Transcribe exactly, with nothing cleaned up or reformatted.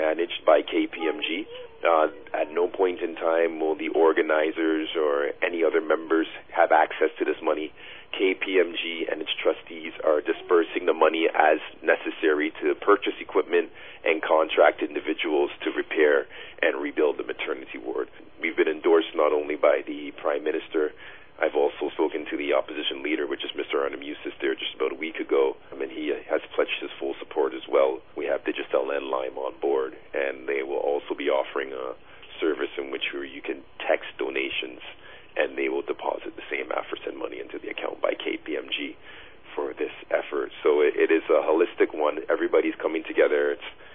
managed by K P M G. Uh, at no point in time will the organizers or any other members have access to this money. K P M G and its trustees are dispersing the money as necessary to purchase equipment and contract individuals to repair and rebuild the maternity ward. We've been endorsed not only by the Prime Minister. I've also spoken to the opposition leader, which is Mister Arnamusis, there just about a week ago, and he has pledged his full support as well. We have Digicel and Lime on board, and they will also be offering a service in which you can text donations, and they will deposit the same Afrosen money into the account by K P M G for this effort. So it, it is a holistic one. Everybody's coming together. It's